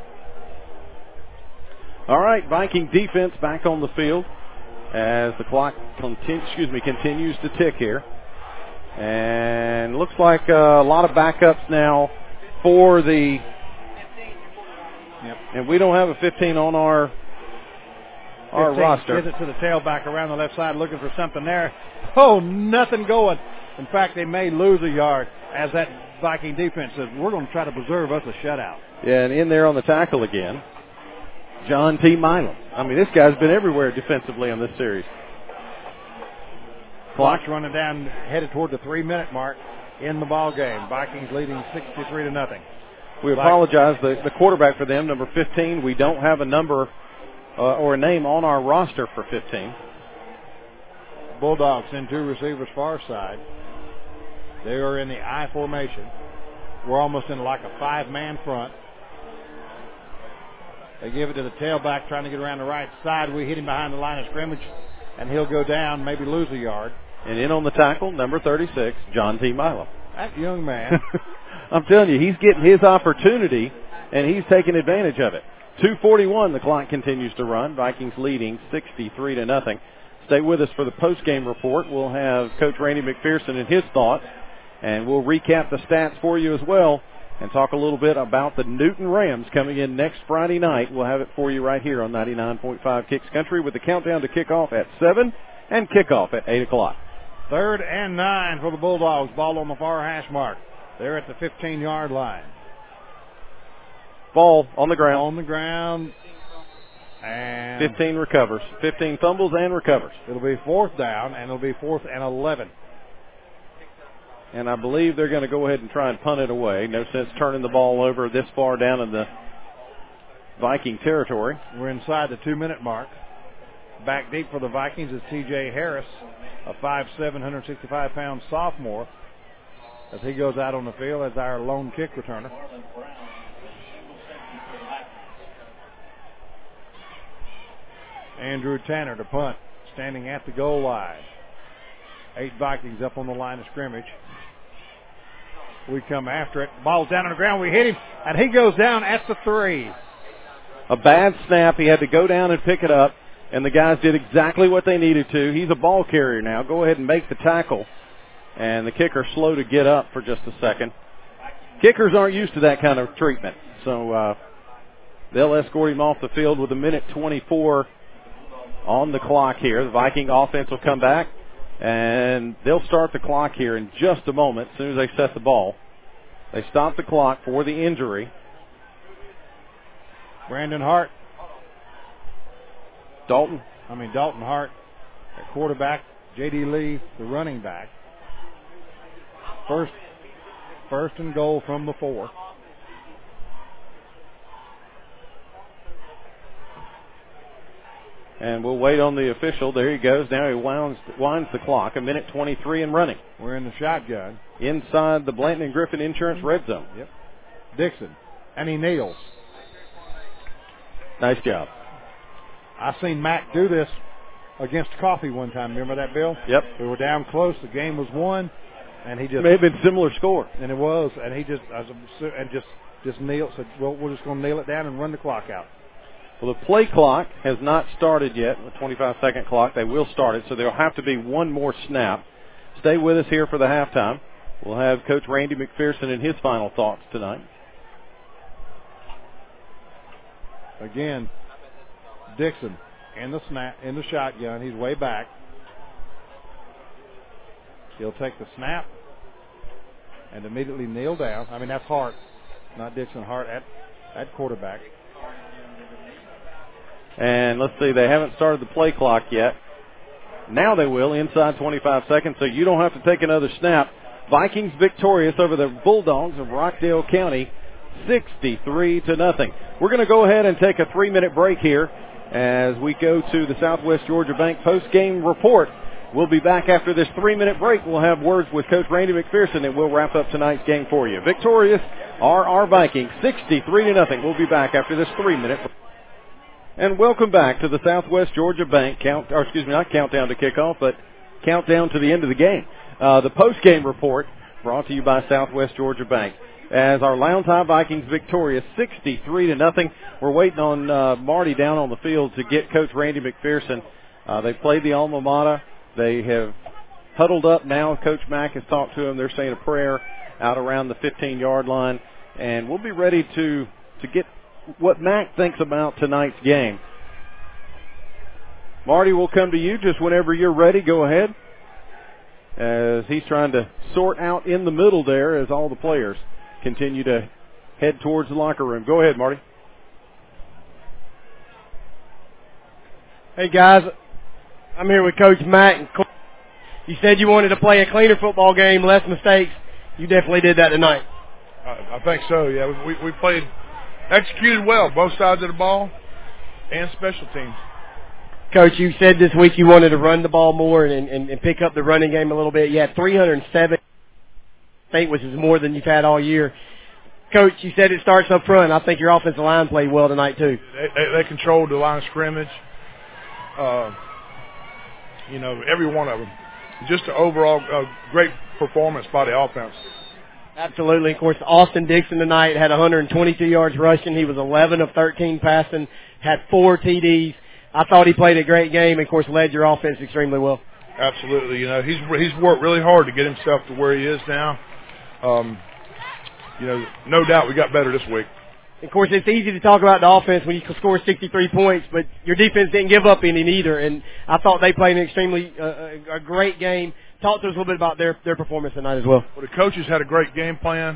All right, Viking defense back on the field as the clock continues to tick here. And looks like a lot of backups now for the. Yep. And we don't have a 15 on our roster. Gives it to the tailback around the left side, looking for something there. Oh, nothing going. In fact, they may lose a yard as that Viking defense says, we're going to try to preserve us a shutout. Yeah, and in there on the tackle again, John T. Milam. I mean, this guy's been everywhere defensively on this series. Clock's running down, headed toward the 3-minute mark in the ball game. Vikings leading 63-0. We apologize. The quarterback for them, number 15, we don't have a number or a name on our roster for 15. Bulldogs in 2 receivers far side. They are in the I formation. We're almost in like a 5-man front. They give it to the tailback trying to get around the right side. We hit him behind the line of scrimmage, and he'll go down, maybe lose a yard. And in on the tackle, number 36, John T. Milam. That young man. I'm telling you, he's getting his opportunity, and he's taking advantage of it. 2:41, the clock continues to run. Vikings leading 63-0. Stay with us for the post-game report. We'll have Coach Randy McPherson and his thoughts, and we'll recap the stats for you as well and talk a little bit about the Newton Rams coming in next Friday night. We'll have it for you right here on 99.5 Kicks Country with the countdown to kickoff at 7 and kickoff at 8 o'clock. 3rd and 9 for the Bulldogs. Ball on the far hash mark. They're at the 15-yard line. Ball on the ground. On the ground. And 15 recovers. 15 fumbles and recovers. It'll be 4th down, and it'll be 4th and 11. And I believe they're going to go ahead and try and punt it away. No sense turning the ball over this far down in the Viking territory. We're inside the 2-minute mark. Back deep for the Vikings is T.J. Harris, a 5'7", 165-pound sophomore, as he goes out on the field as our lone kick returner. Andrew Tanner to punt, standing at the goal line. 8 Vikings up on the line of scrimmage. We come after it. Ball's down on the ground. We hit him, and he goes down at the 3. A bad snap. He had to go down and pick it up, and the guys did exactly what they needed to. He's a ball carrier now. Go ahead and make the tackle. And the kicker slow to get up for just a second. Kickers aren't used to that kind of treatment, so they'll escort him off the field with 1:24 on the clock here. The Viking offense will come back, and they'll start the clock here in just a moment as soon as they set the ball. They stop the clock for the injury. Brandon Hart. Dalton Hart at quarterback. J.D. Lee, the running back. First and goal from the 4. And we'll wait on the official. There he goes. Now he winds the clock. 1:23 and running. We're in the shotgun. Inside the Blanton and Griffin Insurance red zone. Yep. Dixon. And he kneels. Nice job. I seen Mac do this against Coffee one time. Remember that, Bill? Yep. We were down close. The game was won. And he just... May have been similar score. And it was. And he just kneeled. Said, well, we're just going to kneel it down and run the clock out. Well, the play clock has not started yet, the 25-second clock. They will start it, so there will have to be one more snap. Stay with us here for the halftime. We'll have Coach Randy McPherson and his final thoughts tonight. Again, Dixon in the shotgun. He's way back. He'll take the snap and immediately kneel down. I mean, that's Hart, not Dixon. Hart at quarterback. And let's see, they haven't started the play clock yet. Now they will, inside 25 seconds, so you don't have to take another snap. Vikings victorious over the Bulldogs of Rockdale County, 63-0. We're going to go ahead and take a 3-minute break here as we go to the Southwest Georgia Bank post-game report. We'll be back after this 3-minute break. We'll have words with Coach Randy McPherson, and we'll wrap up tonight's game for you. Victorious are our Vikings, 63-0. We'll be back after this 3-minute break. And welcome back to the Southwest Georgia Bank not countdown to kickoff, but countdown to the end of the game. The post-game report brought to you by Southwest Georgia Bank. As our Lowndes High Vikings victorious 63-0. We're waiting on Marty down on the field to get Coach Randy McPherson. They played the alma mater. They have huddled up now. Coach Mack has talked to them. They're saying a prayer out around the 15-yard line. And we'll be ready to get what Mack thinks about tonight's game. Marty, we'll come to you just whenever you're ready. Go ahead. As he's trying to sort out in the middle there as all the players continue to head towards the locker room. Go ahead, Marty. Hey, guys. I'm here with Coach Mack. You said you wanted to play a cleaner football game, less mistakes. You definitely did that tonight. I think so, yeah. We played, executed well, both sides of the ball and special teams. Coach, you said this week you wanted to run the ball more and pick up the running game a little bit. You had 307, I think, which is more than you've had all year. Coach, you said it starts up front. I think your offensive line played well tonight, too. They controlled the line of scrimmage. Every one of them. Just an overall great performance by the offense. Absolutely. Of course, Austin Dixon tonight had 122 yards rushing. He was 11 of 13 passing, had 4 TDs. I thought he played a great game and, of course, led your offense extremely well. Absolutely. He's worked really hard to get himself to where he is now. No doubt we got better this week. Of course, it's easy to talk about the offense when you score 63 points, but your defense didn't give up any either, and I thought they played an extremely a great game. Talk to us a little bit about their performance tonight as well. Well, the coaches had a great game plan.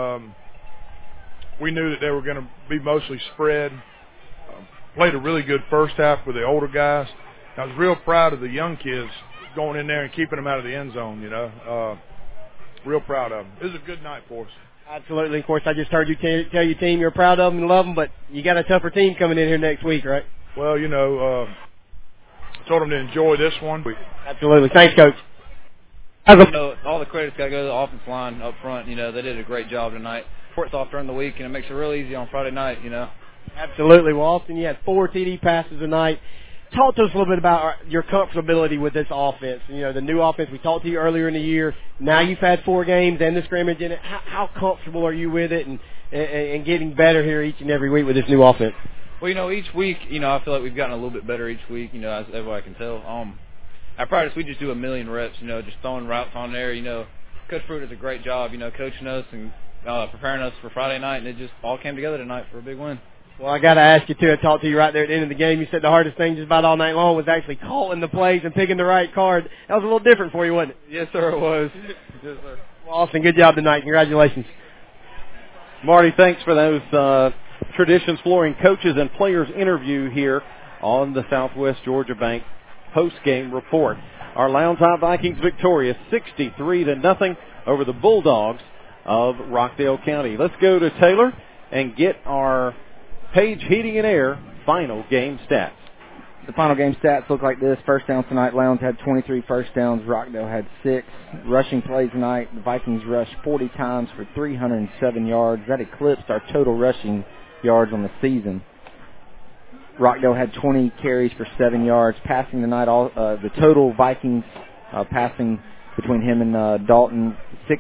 We knew that they were going to be mostly spread. Played a really good first half with the older guys. I was real proud of the young kids going in there and keeping them out of the end zone, Real proud of them. It was a good night for us. Absolutely. Of course, I just heard you tell your team you're proud of them and love them, but you got a tougher team coming in here next week, right? Well, told them to enjoy this one. Absolutely. Thanks, Coach. All the credit's got to go to the offensive line up front. They did a great job tonight. It's off during the week, and it makes it real easy on Friday night, Absolutely. Well, Austin, you had 4 TD passes tonight. Talk to us a little bit about your comfortability with this offense. The new offense, we talked to you earlier in the year. Now you've had 4 games and the scrimmage in it. How comfortable are you with it and getting better here each and every week with this new offense? Well, each week, I feel like we've gotten a little bit better each week, as everybody can tell. At practice, we just do a million reps, just throwing routes on there. Coach Fruit does a great job, coaching us and preparing us for Friday night, and it just all came together tonight for a big win. Well, I got to ask you, too, I talked to you right there at the end of the game. You said the hardest thing just about all night long was actually calling the plays and picking the right card. That was a little different for you, wasn't it? Yes, sir, it was. Yes, sir. Well, Austin, good job tonight. Congratulations. Marty, thanks for those Traditions Flooring coaches and players interview here on the Southwest Georgia Bank post-game report. Our Lowndes High Vikings victorious 63-0 over the Bulldogs of Rockdale County. Let's go to Taylor and get our Page Heating and Air final game stats. The final game stats look like this. First down tonight, Lowndes had 23 first downs. Rockdale had 6. Rushing plays tonight, the Vikings rushed 40 times for 307 yards. That eclipsed our total rushing yards on the season. Rockdale had 20 carries for 7 yards. Passing tonight, the total Vikings passing between him and Dalton,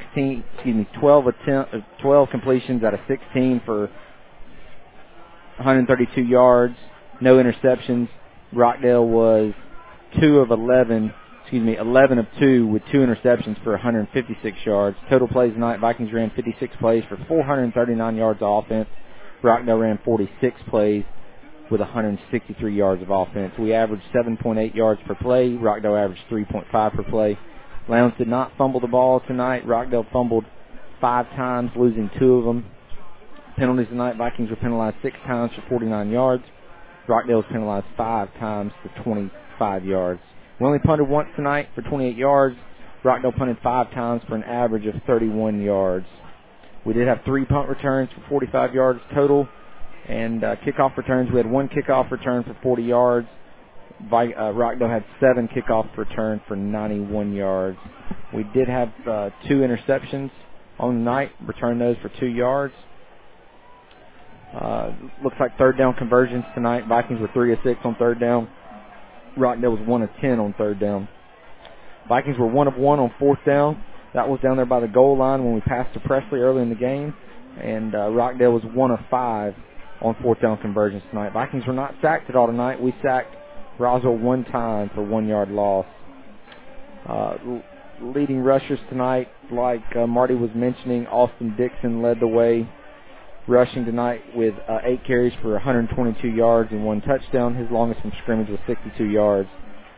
12 completions out of 16 for 132 yards, no interceptions. Rockdale was 11 of 2 with 2 interceptions for 156 yards. Total plays tonight, Vikings ran 56 plays for 439 yards of offense. Rockdale ran 46 plays with 163 yards of offense. We averaged 7.8 yards per play. Rockdale averaged 3.5 per play. Lowndes did not fumble the ball tonight. Rockdale fumbled 5 times, losing 2 of them. Penalties tonight, Vikings were penalized 6 times for 49 yards. Rockdale was penalized 5 times for 25 yards. We only punted once tonight for 28 yards. Rockdale punted 5 times for an average of 31 yards. We did have 3 punt returns for 45 yards total. And kickoff returns, we had 1 kickoff return for 40 yards. Rockdale had 7 kickoff returns for 91 yards. We did have 2 interceptions on the night, returned those for 2 yards. Looks like third down conversions tonight. Vikings were 3 of 6 on third down. Rockdale was 1 of 10 on third down. Vikings were 1 of 1 on fourth down. That was down there by the goal line when we passed to Presley early in the game. And Rockdale was 1 of 5 on fourth down conversions tonight. Vikings were not sacked at all tonight. We sacked Roswell 1 time for 1 yard loss. leading rushers tonight, like Marty was mentioning, Austin Dixon led the way rushing tonight with 8 carries for 122 yards and 1 touchdown. His longest from scrimmage was 62 yards.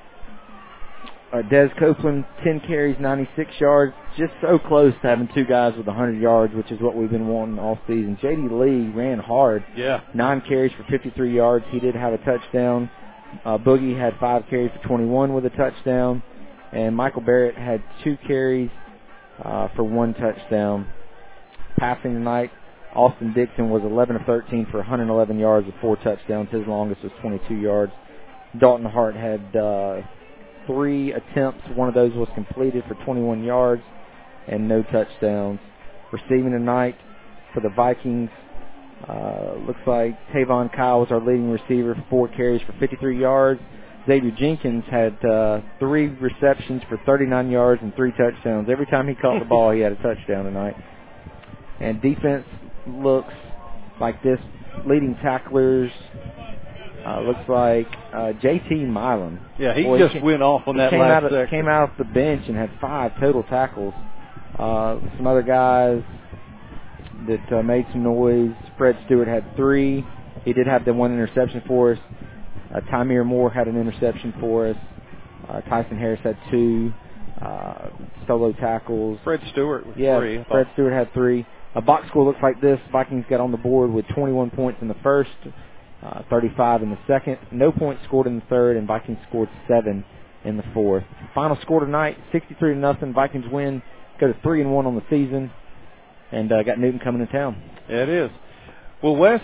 Des Copeland, 10 carries, 96 yards, just so close to having 2 guys with 100 yards, which is what we've been wanting all season. J.D. Lee ran hard. 9 carries for 53 yards. He did have a touchdown. Boogie had 5 carries for 21 with a touchdown. And Michael Barrett had 2 carries for 1 touchdown. Passing tonight, Austin Dixon was 11 of 13 for 111 yards with 4 touchdowns. His longest was 22 yards. Dalton Hart had 3 attempts. One of those was completed for 21 yards and no touchdowns. Receiving tonight for the Vikings, looks like Tavon Kyle was our leading receiver, 4 carries for 53 yards. Xavier Jenkins had 3 receptions for 39 yards and 3 touchdowns. Every time he caught the ball, he had a touchdown tonight. And defense looks like this. Leading tacklers looks like J.T. Milan. Yeah, he just went off on that last second. Came out of the bench and had 5 total tackles. Some other guys that made some noise. Fred Stewart had 3. He did have the 1 interception for us. Tymere Moore had an interception for us. Tyson Harris had 2 solo tackles. Fred Stewart with 3. Fred Stewart had 3. A box score looks like this. Vikings got on the board with 21 points in the first, 35 in the second. No points scored in the third, and Vikings scored 7 in the fourth. Final score tonight, 63-0. Vikings win, go to 3-1 on the season, and got Newton coming to town. Yeah, it is. Well, Wes,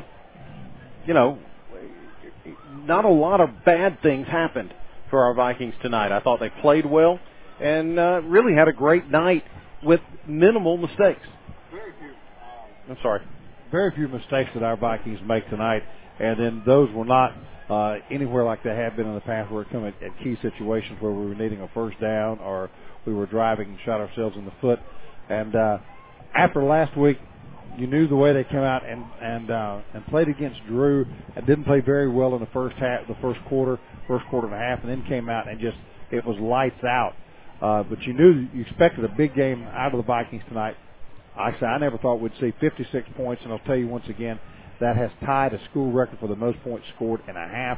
not a lot of bad things happened for our Vikings tonight. I thought they played well and really had a great night with minimal mistakes. I'm sorry. Very few mistakes that our Vikings make tonight, and then those were not anywhere like they have been in the past where it come at key situations where we were needing a first down or we were driving and shot ourselves in the foot. And after last week, you knew the way they came out and played against Drew and didn't play very well in the first quarter and a half, and then came out and just it was lights out. But you expected a big game out of the Vikings tonight. I never thought we'd see 56 points, and I'll tell you once again, that has tied a school record for the most points scored in a half.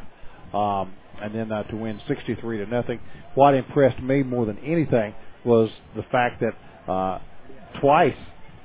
And then to win 63-0. What impressed me more than anything was the fact that twice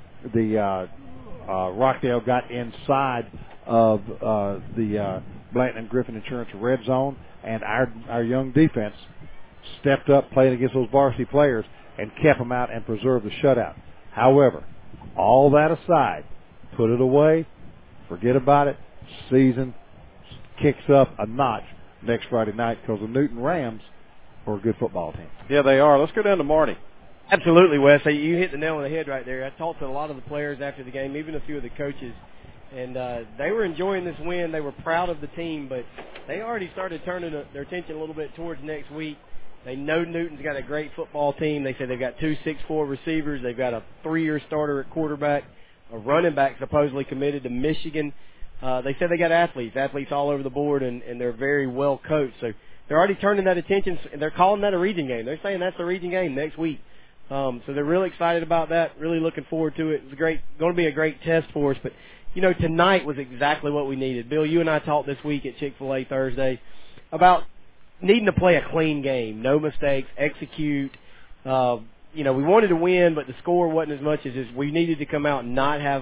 the Rockdale got inside of the Blanton and Griffin Insurance red zone, and our young defense stepped up, played against those varsity players, and kept them out and preserved the shutout. However, all that aside, put it away, forget about it. Season kicks up a notch next Friday night because the Newton Rams are a good football team. Yeah, they are. Let's go down to Marty. Absolutely, Wes. You hit the nail on the head right there. I talked to a lot of the players after the game, even a few of the coaches, and they were enjoying this win. They were proud of the team, but they already started turning their attention a little bit towards next week. They know Newton's got a great football team. They said they've got 2 6'4" receivers. They've got a 3-year starter at quarterback, a running back supposedly committed to Michigan. They said they got athletes all over the board, and they're very well coached. So they're already turning that attention. They're calling that a region game. They're saying that's the region game next week. So they're really excited about that, really looking forward to it. It's going to be a great test for us. But, tonight was exactly what we needed. Bill, you and I talked this week at Chick-fil-A Thursday about needing to play a clean game, no mistakes, execute. We wanted to win, but the score wasn't as much as we needed to come out and not have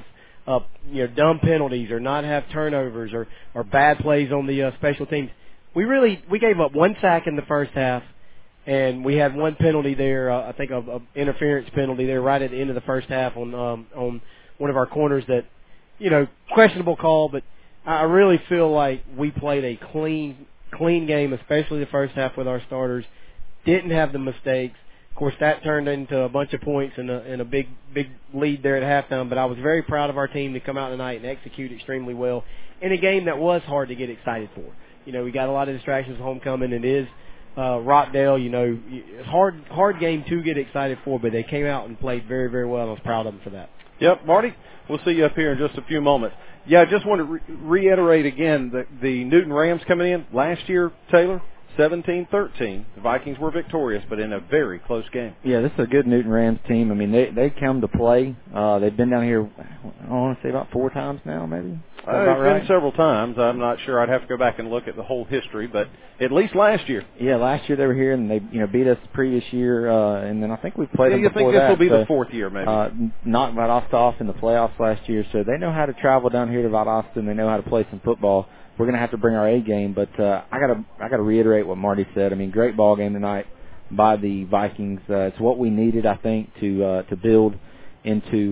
dumb penalties or not have turnovers or bad plays on the special teams. We gave up 1 sack in the first half, and we had 1 penalty there, I think a interference penalty there right at the end of the first half on one of our corners that, questionable call, but I really feel like we played a clean game, especially the first half with our starters. Didn't have the mistakes. Of course, that turned into a bunch of points and a big lead there at halftime, but I was very proud of our team to come out tonight and execute extremely well in a game that was hard to get excited for. We got a lot of distractions homecoming. It is Rockdale, it's hard game to get excited for, but they came out and played very, very well, and I was proud of them for that. Yep, Marty, we'll see you up here in just a few moments. Yeah, I just want to reiterate again the Newton Rams coming in last year, Taylor, 17-13. The Vikings were victorious, but in a very close game. Yeah, this is a good Newton Rams team. I mean, they come to play. They've been down here, I want to say about 4 times now, maybe. It's been several times. I'm not sure. I'd have to go back and look at the whole history, but at least last year. Yeah, last year they were here, and they beat us the previous year, and then I think we played them before that. You think this will be the 4th year, maybe? Knocked Valdosta off in the playoffs last year, so they know how to travel down here to Valdosta, and they know how to play some football. We're going to have to bring our A game, but I gotta reiterate what Marty said. I mean, great ball game tonight by the Vikings. It's what we needed, I think, to build into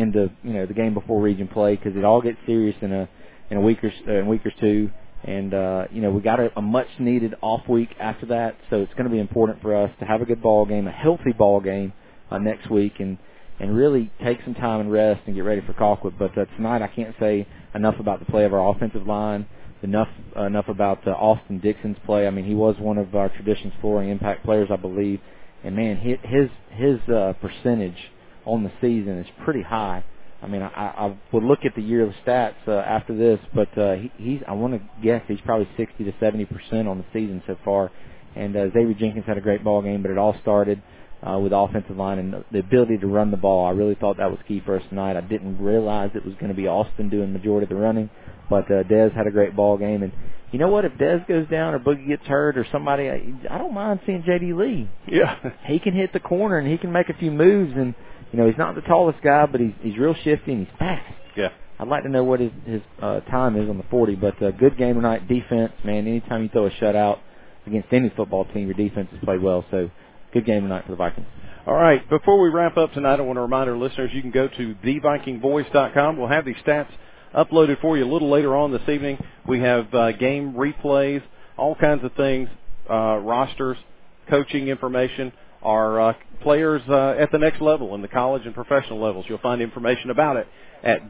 the game before region play, because it all gets serious in a week or two, and we got a much needed off week after that, so it's going to be important for us to have a good ball game, a healthy ball game next week, and really take some time and rest and get ready for Colquitt. But tonight I can't say enough about the play of our offensive line. Enough about Austin Dixon's play. I mean, he was one of our Traditions Flooring impact players, I believe. And man, his percentage on the season is pretty high. I mean, I would look at the yearly stats after this, but I want to guess he's probably 60 to 70% on the season so far. And Xavier Jenkins had a great ball game, but it all started with the offensive line and the ability to run the ball. I really thought that was key for us tonight. I didn't realize it was going to be Austin doing the majority of the running. But Dez had a great ball game, and you know what? If Dez goes down or Boogie gets hurt or somebody, I don't mind seeing J.D. Lee. Yeah, he can hit the corner and he can make a few moves, and he's not the tallest guy, but he's real shifty and he's fast. Yeah, I'd like to know what his time is on the 40. But good game tonight. Defense, man. Anytime you throw a shutout against any football team, your defense has played well. So good game tonight for the Vikings. All right. Before we wrap up tonight, I want to remind our listeners you can go to thevikingvoice.com. We'll have these stats uploaded for you a little later on this evening. We have game replays, all kinds of things, rosters, coaching information, our players at the next level in the college and professional levels. You'll find information about it at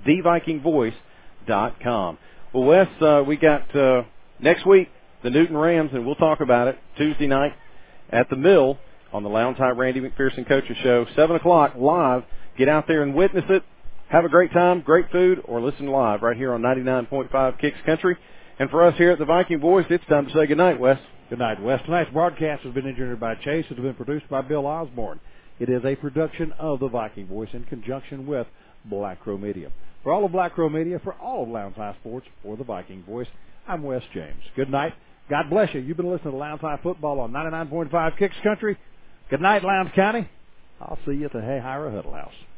thevikingvoice.com. Well, Wes, we got next week the Newton Rams, and we'll talk about it Tuesday night at the Mill on the Lowndes High Randy McPherson Coaches Show, 7 o'clock live. Get out there and witness it. Have a great time, great food, or listen live right here on 99.5 Kicks Country. And for us here at the Viking Voice, it's time to say goodnight, Wes. Good night, Wes. Tonight's broadcast has been engineered by Chase. It has been produced by Bill Osborne. It is a production of the Viking Voice in conjunction with Black Crow Media. For all of Black Crow Media, for all of Lowndes High Sports, for the Viking Voice, I'm Wes James. Good night. God bless you. You've been listening to Lowndes High Football on 99.5 Kicks Country. Good night, Lowndes County. I'll see you at the Hayhira Huddle House.